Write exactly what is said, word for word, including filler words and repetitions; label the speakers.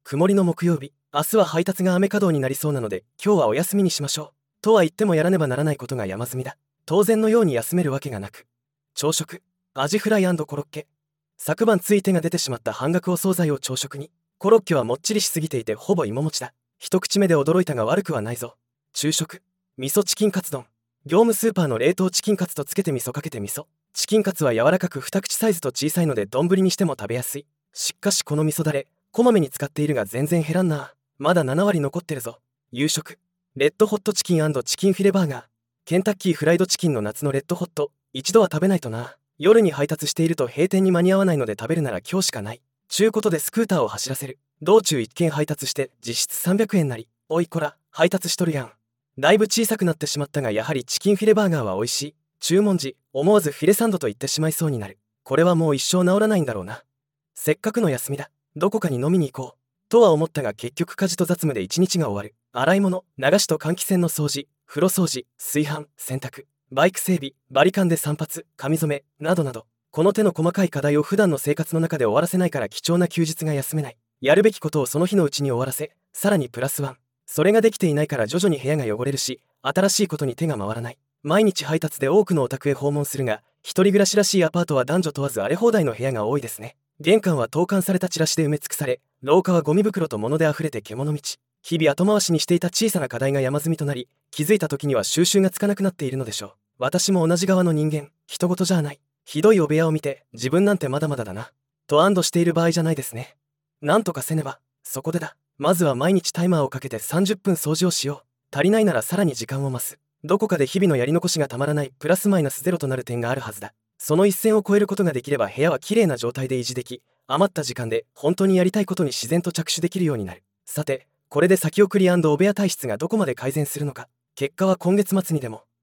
Speaker 1: 曇りの木曜日。明日は配達が雨稼働になりそうなので今日はお休みにしましょう。とは言ってもやらねばならないことが山積みだ。当然のように休めるわけがなく、朝食、アジフライ&コロッケ。昨晩つい手が出てしまった半額お惣菜を朝食に。コロッケはもっちりしすぎていてほぼ芋餅だ。一口目で驚いたが悪くはないぞ。昼食、味噌チキンカツ丼。業務スーパーの冷凍チキンカツとつけて味噌かけて味噌。チキンカツは柔らかく二口サイズと小さいので丼にしても食べやすい。しかしこの味噌だれ、こまめに使っているが全然減らんな。まだなな割残ってるぞ。夕食、レッドホットチキン&チキンフィレバーガー。ケンタッキーフライドチキンの夏のレッドホット、一度は食べないとな。夜に配達していると閉店に間に合わないので食べるなら今日しかない。ちゅうことでスクーターを走らせる。道中一件配達して実質さんびゃくえんなり。おいこら、配達しとるやん。だいぶ小さくなってしまったがやはりチキンフィレバーガーは美味しい。注文時、思わずフィレサンドと言ってしまいそうになる。これはもう一生治らないんだろうな。せっかくの休みだ。どこかに飲みに行こう。とは思ったが結局家事と雑務で一日が終わる。洗い物、流しと換気扇の掃除、風呂掃除、炊飯、洗濯、バイク整備、バリカンで散髪、髪染め、などなど、この手の細かい課題を普段の生活の中で終わらせないから貴重な休日が休めない。やるべきことをその日のうちに終わらせ、さらにプラスワン。それができていないから徐々に部屋が汚れるし、新しいことに手が回らない。毎日配達で多くのお宅へ訪問するが、一人暮らしらしいアパートは男女問わず荒れ放題の部屋が多いですね。玄関は投函されたチラシで埋め尽くされ、廊下はゴミ袋と物で溢れて獣道。日々後回しにしていた小さな課題が山積みとなり、気づいた時には収拾がつかなくなっているのでしょう。私も同じ側の人間、人事じゃない。ひどいお部屋を見て、自分なんてまだまだだな、と安堵している場合じゃないですね。なんとかせねば。そこでだ。まずは毎日タイマーをかけてさんじゅっぷん掃除をしよう。足りないならさらに時間を増す。どこかで日々のやり残しがたまらないプラスマイナスゼロとなる点があるはずだ。その一線を越えることができれば部屋は綺麗な状態で維持でき、余った時間で本当にやりたいことに自然と着手できるようになる。さて、これで先送り&お部屋体質がどこまで改善するのか。結果は今月末にでも。